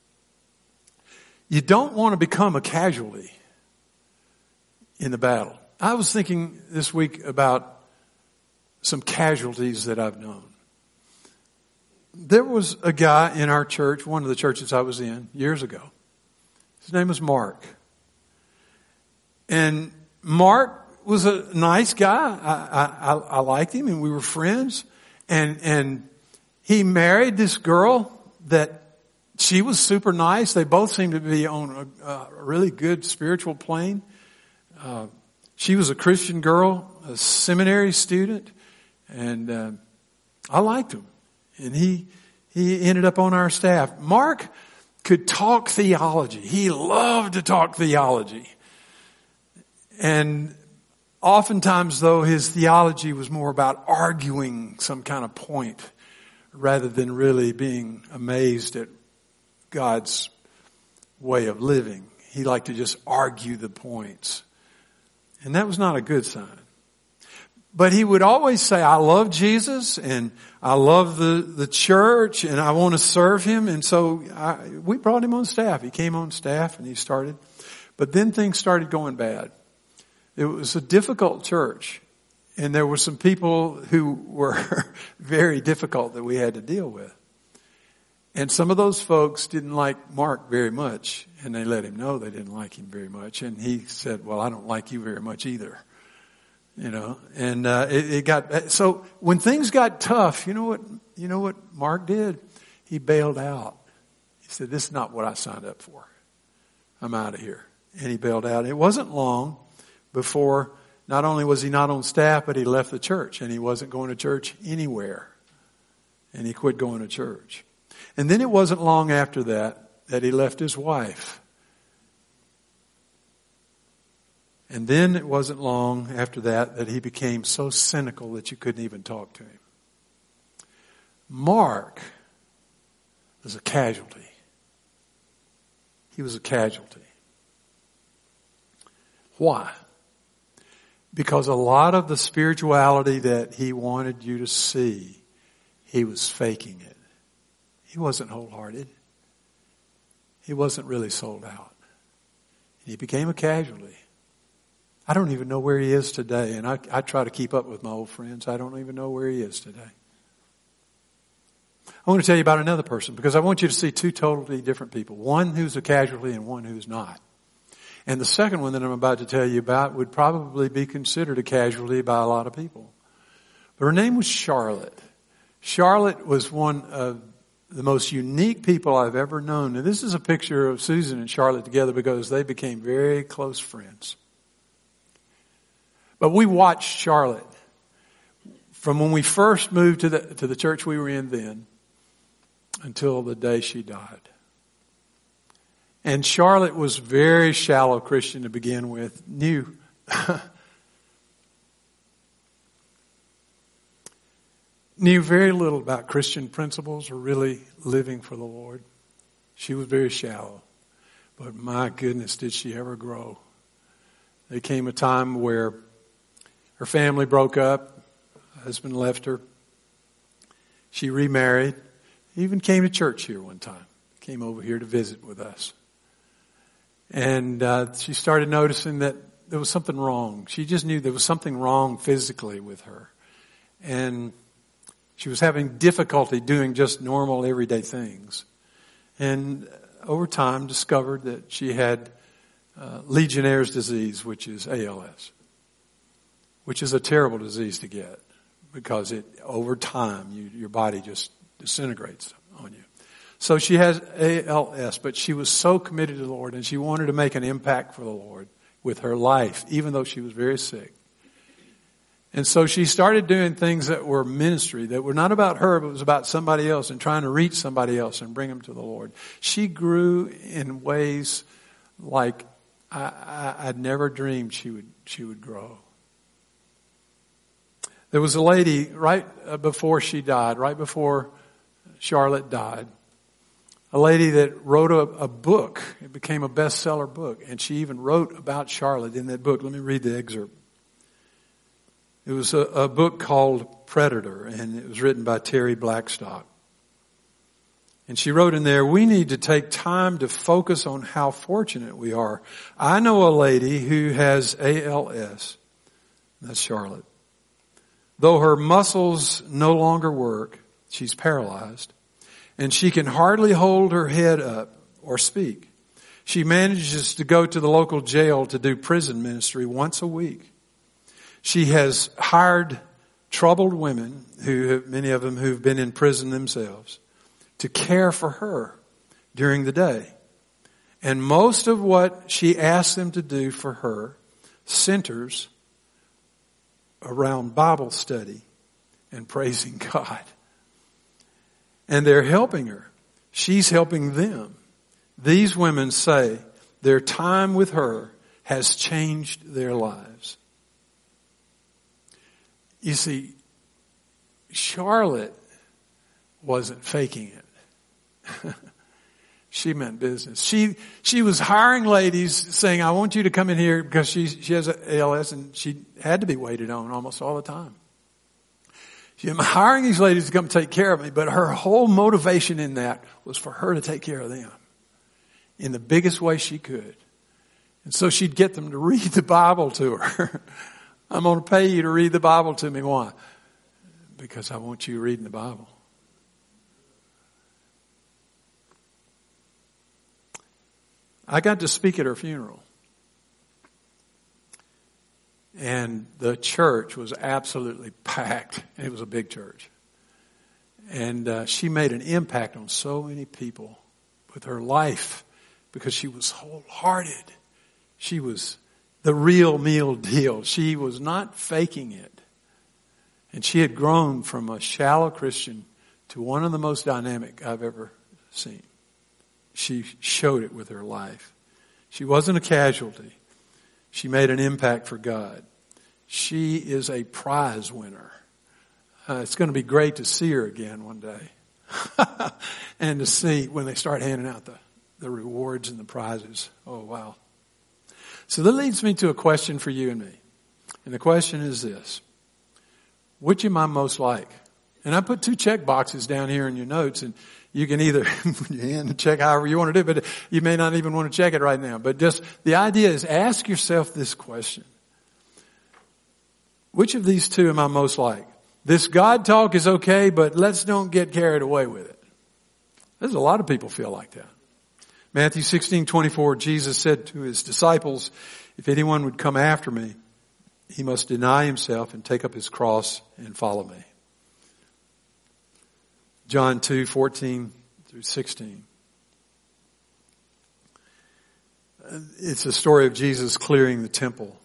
You don't want to become a casualty in the battle. I was thinking this week about some casualties that I've known. There was a guy in our church, one of the churches I was in years ago. His name was Mark. And Mark was a nice guy. I, I, I liked him and we were friends. And, and he married this girl that she was super nice. They both seemed to be on a, a really good spiritual plane. Uh, she was a Christian girl, a seminary student, and uh, I liked him. And he he ended up on our staff. Mark could talk theology. He loved to talk theology. And oftentimes, though, his theology was more about arguing some kind of point rather than really being amazed at God's way of living. He liked to just argue the points. And that was not a good sign. But he would always say, I love Jesus and I love the, the church and I want to serve him. And so I, we brought him on staff. He came on staff and he started. But then things started going bad. It was a difficult church. And there were some people who were very difficult that we had to deal with. And some of those folks didn't like Mark very much. And they let him know they didn't like him very much. And he said, well, I don't like you very much either. You know, and, uh, it, it got, so when things got tough, you know what, you know what Mark did? He bailed out. He said, this is not what I signed up for. I'm out of here. And he bailed out. It wasn't long before not only was he not on staff, but he left the church and he wasn't going to church anywhere. And he quit going to church. And then it wasn't long after that that he left his wife. And then it wasn't long after that that he became so cynical that you couldn't even talk to him. Mark was a casualty. He was a casualty. Why? Because a lot of the spirituality that he wanted you to see, he was faking it. He wasn't wholehearted. He wasn't really sold out. He became a casualty. I don't even know where he is today. And I, I try to keep up with my old friends. I don't even know where he is today. I want to tell you about another person because I want you to see two totally different people. One who's a casualty and one who's not. And the second one that I'm about to tell you about would probably be considered a casualty by a lot of people. But her name was Charlotte. Charlotte was one of the most unique people I've ever known. And this is a picture of Susan and Charlotte together because they became very close friends. But we watched Charlotte from when we first moved to the, to the church we were in then until the day she died. And Charlotte was very shallow Christian to begin with, knew knew very little about Christian principles or really living for the Lord. She was very shallow. But my goodness, did she ever grow. There came a time where her family broke up. Her husband left her. She remarried. Even came to church here one time. Came over here to visit with us. And uh, she started noticing that there was something wrong. She just knew there was something wrong physically with her. And she was having difficulty doing just normal everyday things. And over time discovered that she had uh, Legionnaire's disease, which is A L S. Which is a terrible disease to get because it, over time, you, your body just disintegrates on you. So she has A L S, but she was so committed to the Lord and she wanted to make an impact for the Lord with her life, even though she was very sick. And so she started doing things that were ministry, that were not about her, but it was about somebody else and trying to reach somebody else and bring them to the Lord. She grew in ways like I, I, I'd never dreamed she would, she would grow. There was a lady right before she died, right before Charlotte died, a lady that wrote a, a book. It became a bestseller book, and she even wrote about Charlotte in that book. Let me read the excerpt. It was a, a book called Predator, and it was written by Terry Blackstock. And she wrote in there, we need to take time to focus on how fortunate we are. I know a lady who has A L S. That's Charlotte. Though her muscles no longer work, she's paralyzed, and she can hardly hold her head up or speak. She manages to go to the local jail to do prison ministry once a week. She has hired troubled women, who many of them who've been in prison themselves, to care for her during the day. And most of what she asks them to do for her centers around Bible study and praising God. And they're helping her. She's helping them. These women say their time with her has changed their lives. You see, Charlotte wasn't faking it. She meant business. She, she was hiring ladies saying, I want you to come in here because she, she has A L S and she had to be waited on almost all the time. She was hiring these ladies to come take care of me, but her whole motivation in that was for her to take care of them in the biggest way she could. And so she'd get them to read the Bible to her. I'm going to pay you to read the Bible to me. Why? Because I want you reading the Bible. I got to speak at her funeral. And the church was absolutely packed. It was a big church. And uh, she made an impact on so many people with her life because she was wholehearted. She was the real meal deal. She was not faking it. And she had grown from a shallow Christian to one of the most dynamic I've ever seen. She showed it with her life. She wasn't a casualty. She made an impact for God. She is a prize winner. Uh, it's going to be great to see her again one day. And to see when they start handing out the, the rewards and the prizes. Oh, wow. So that leads me to a question for you and me. And the question is this. Which am I most like? And I put two check boxes down here in your notes, and you can either put your hand and check however you want to do, but you may not even want to check it right now. But just the idea is ask yourself this question. Which of these two am I most like? This God talk is okay, but let's don't get carried away with it. There's a lot of people feel like that. Matthew sixteen twenty-four, Jesus said to his disciples, if anyone would come after me, he must deny himself and take up his cross and follow me. John two fourteen through sixteen. It's a story of Jesus clearing the temple.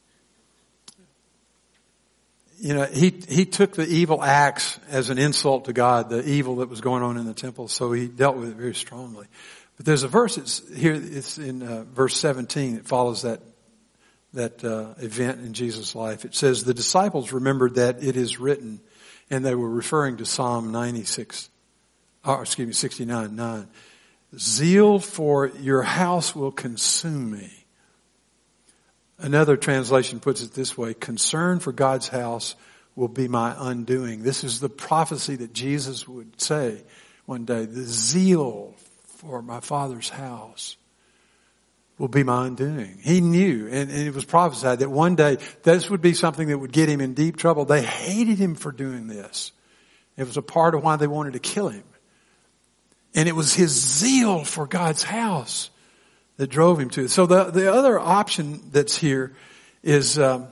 You know, he, he took the evil acts as an insult to God, the evil that was going on in the temple, so he dealt with it very strongly. But there's a verse, it's here, it's in uh, verse seventeen, it follows that, that uh, event in Jesus' life. It says, the disciples remembered that it is written, and they were referring to Psalm ninety-six, or excuse me, sixty-nine nine. Zeal for your house will consume me. Another translation puts it this way, concern for God's house will be my undoing. This is the prophecy that Jesus would say one day. The zeal for my Father's house will be my undoing. He knew, and, and it was prophesied that one day this would be something that would get him in deep trouble. They hated him for doing this. It was a part of why they wanted to kill him. And it was his zeal for God's house that drove him to it. So the, the other option that's here is um,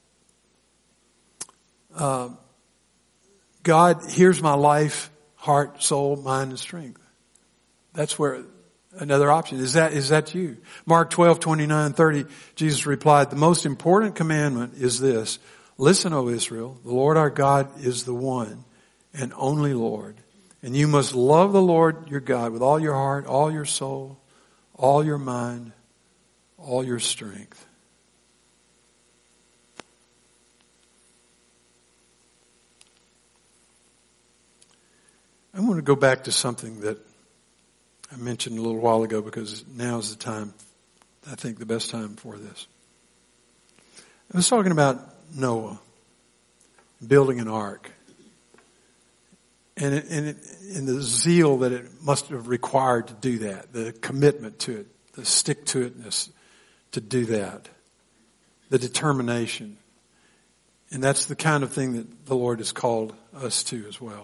uh, God, here's my life, heart, soul, mind, and strength. That's where another option. Is that, is that you? Mark twelve, twenty-nine, thirty, Jesus replied, the most important commandment is this. Listen, O Israel, the Lord our God is the one and only Lord. And you must love the Lord your God with all your heart, all your soul, all your mind, all your strength. I want to go back to something that I mentioned a little while ago because now is the time, I think the best time for this. I was talking about Noah building an ark. And, it, and, it, and the zeal that it must have required to do that, the commitment to it, the stick-to-itness to do that, the determination. And that's the kind of thing that the Lord has called us to as well.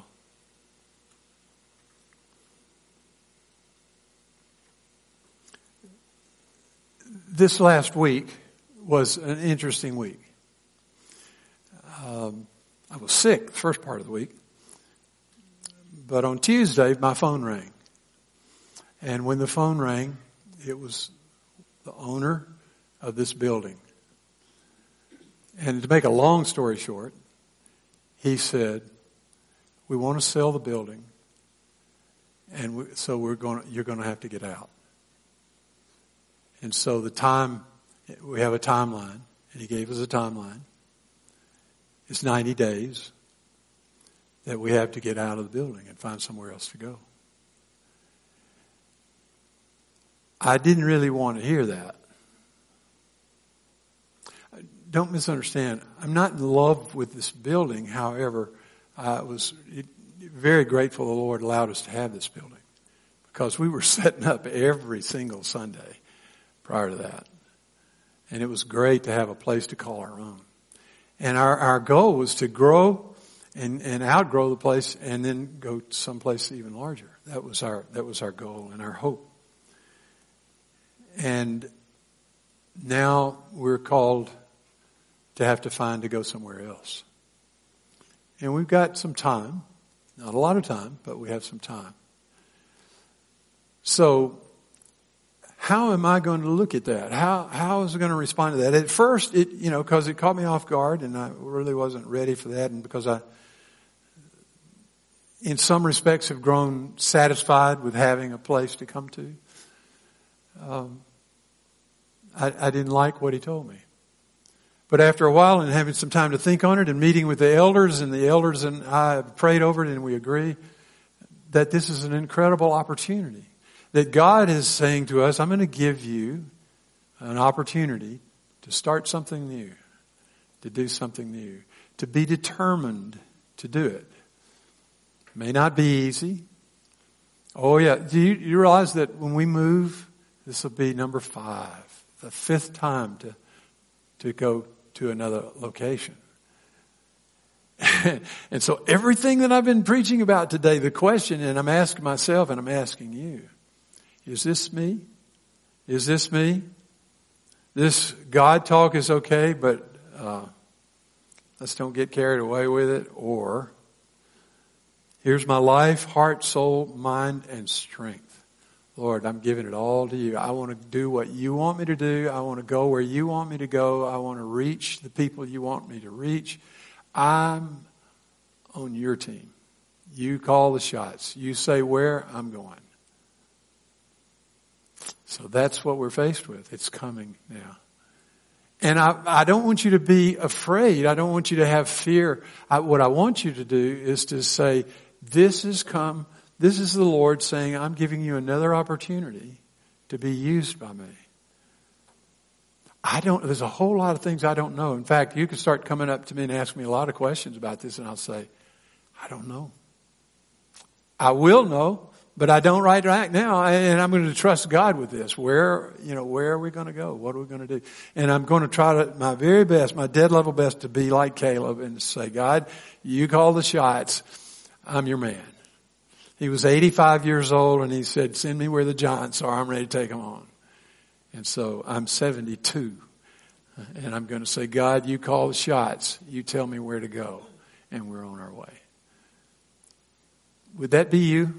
This last week was an interesting week. Um, I was sick the first part of the week. But on Tuesday, my phone rang. And when the phone rang, it was the owner of this building. And to make a long story short, he said, we want to sell the building. And we, so we're going to, you're going to have to get out. And so the time, we have a timeline. And he gave us a timeline. It's ninety days. That we have to get out of the building and find somewhere else to go. I didn't really want to hear that. Don't misunderstand. I'm not in love with this building. However, I was very grateful the Lord allowed us to have this building, because we were setting up every single Sunday prior to that. And it was great to have a place to call our own. And our, our goal was to grow and, and outgrow the place and then go someplace even larger. That was our, that was our goal and our hope. And now we're called to have to find to go somewhere else. And we've got some time. Not a lot of time, but we have some time. So, how am I going to look at that? How, how is I going to respond to that? At first, it, you know, cause it caught me off guard and I really wasn't ready for that, and because I, in some respects, have grown satisfied with having a place to come to. Um, I, I didn't like what he told me. But after a while and having some time to think on it and meeting with the elders, and the elders and I have prayed over it, and we agree that this is an incredible opportunity. That God is saying to us, I'm going to give you an opportunity to start something new, to do something new, to be determined to do it. It may not be easy. Oh yeah, do you, you realize that when we move, this will be number five, the fifth time to, to go to another location. And so everything that I've been preaching about today, the question, and I'm asking myself and I'm asking you, is this me? Is this me? This God talk is okay, but uh, let's don't get carried away with it. Or, here's my life, heart, soul, mind, and strength. Lord, I'm giving it all to you. I want to do what you want me to do. I want to go where you want me to go. I want to reach the people you want me to reach. I'm on your team. You call the shots. You say where, I'm going. So that's what we're faced with. It's coming now. And I, I don't want you to be afraid. I don't want you to have fear. I, what I want you to do is to say, this has come. This is the Lord saying, I'm giving you another opportunity to be used by me. I don't, there's a whole lot of things I don't know. In fact, you could start coming up to me and ask me a lot of questions about this, and I'll say, I don't know. I will know, but I don't right right now, and I'm going to trust God with this. Where, you know, where are we going to go? What are we going to do? And I'm going to try to, my very best, my dead level best, to be like Caleb and say, God, you call the shots. I'm your man. He was eighty-five years old, and he said, send me where the giants are. I'm ready to take them on. And so I'm seventy-two. And I'm going to say, God, you call the shots. You tell me where to go. And we're on our way. Would that be you?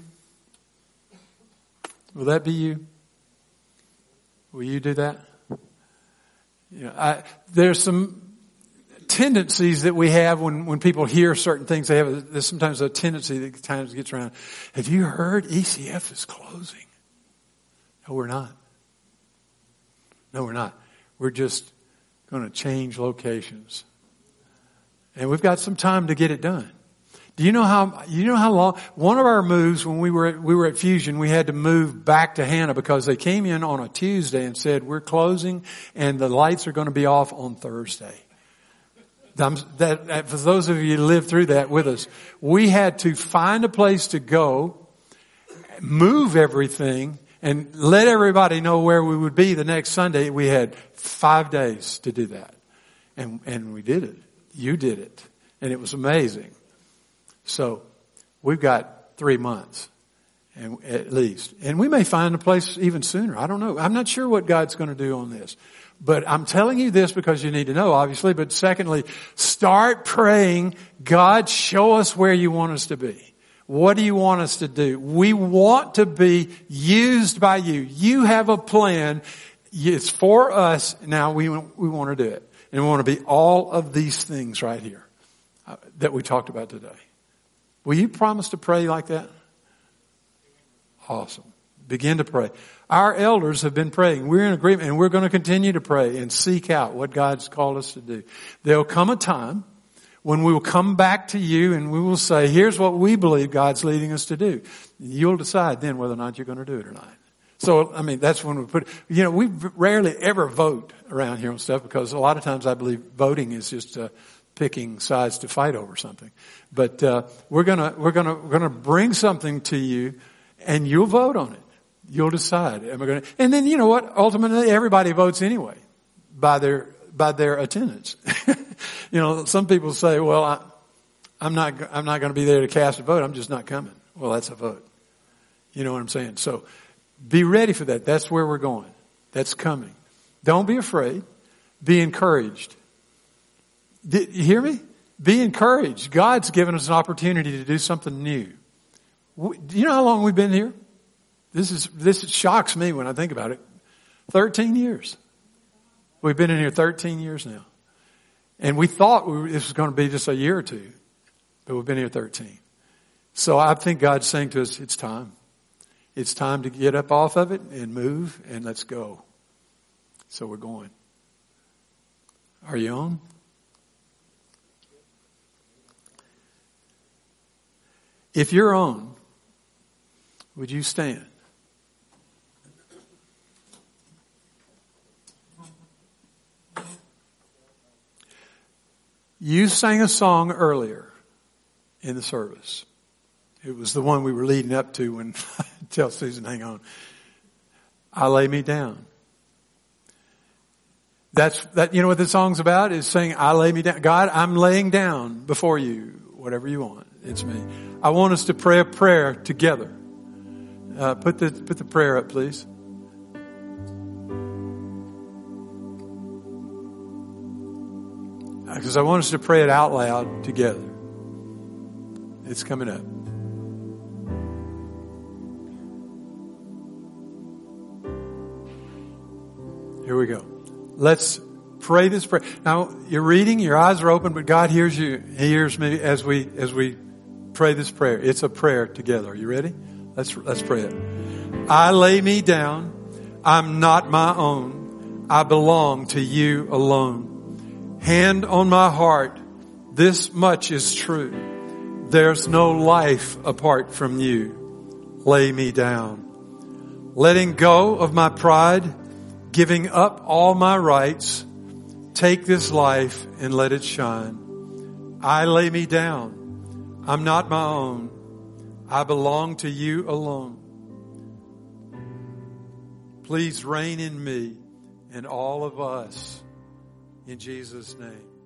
Will that be you? Will you do that? You know, I, there's some tendencies that we have when, when people hear certain things. They have a, there's sometimes a tendency that times gets around. Have you heard E C F is closing? No, we're not. No, we're not. We're just going to change locations. And we've got some time to get it done. Do you know how, you know how long, one of our moves when we were, at, we were at Fusion, we had to move back to Hannah because they came in on a Tuesday and said, we're closing and the lights are going to be off on Thursday. That, that, for those of you who lived through that with us, we had to find a place to go, move everything, and let everybody know where we would be the next Sunday. We had five days to do that. And, and we did it. You did it. And it was amazing. So we've got three months and at least. And we may find a place even sooner. I don't know. I'm not sure what God's going to do on this. But I'm telling you this because you need to know, obviously. But secondly, start praying, God, show us where you want us to be. What do you want us to do? We want to be used by you. You have a plan. It's for us. Now we, we want to do it. And we want to be all of these things right here uh, that we talked about today. Will you promise to pray like that? Awesome. Begin to pray. Our elders have been praying. We're in agreement, and we're going to continue to pray and seek out what God's called us to do. There'll come a time when we will come back to you and we will say, here's what we believe God's leading us to do. You'll decide then whether or not you're going to do it or not. So, I mean, that's when we put, you know, we rarely ever vote around here on stuff because a lot of times I believe voting is just uh, picking sides to fight over something. But uh, we're gonna we're gonna we're gonna bring something to you, and you'll vote on it. You'll decide. And we're gonna, and then you know what? Ultimately, everybody votes anyway by their by their attendance. You know, some people say, "Well, I, I'm not I'm not going to be there to cast a vote. I'm just not coming." Well, that's a vote. You know what I'm saying? So. Be ready for that. That's where we're going. That's coming. Don't be afraid. Be encouraged. Did you hear me? Be encouraged. God's given us an opportunity to do something new. Do you know how long we've been here? This is, this shocks me when I think about it. thirteen years. We've been in here thirteen years now. And we thought we were, this was going to be just a year or two, but we've been here thirteen. So I think God's saying to us, it's time. It's time to get up off of it and move and let's go. So we're going. Are you on? If you're on, would you stand? You sang a song earlier in the service. It was the one we were leading up to when I tell Susan, hang on. I lay me down. That's, that, you know what the song's about? Is saying, I lay me down. God, I'm laying down before you, whatever you want. It's me. I want us to pray a prayer together. Uh, put the, put the prayer up, please. Because I want us to pray it out loud together. It's coming up. Here we go. Let's pray this prayer. Now, you're reading, your eyes are open, but God hears you, He hears me as we, as we pray this prayer. It's a prayer together. Are you ready? Let's, let's pray it. I lay me down. I'm not my own. I belong to you alone. Hand on my heart. This much is true. There's no life apart from you. Lay me down. Letting go of my pride. Giving up all my rights, take this life and let it shine. I lay me down. I'm not my own. I belong to you alone. Please reign in me and all of us in Jesus' name.